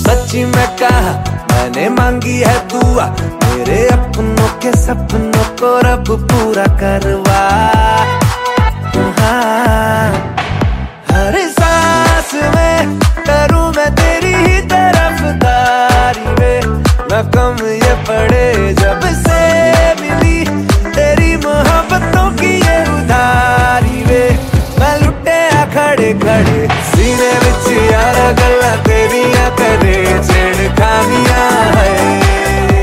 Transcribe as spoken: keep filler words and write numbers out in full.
सच्ची मैं कहा मैंने मांगी है दुआ, मेरे अपनों के सपनों को रब पूरा करवा। हाँ, हर सांस में करूं मैं तेरी ही तरफदारी वे, ना कम ये पड़े जब से मिली तेरी मोहब्बतों की ये उधारी वे। मैं लुटे खड़े खड़े सीने विच यार गल्लां तेरियां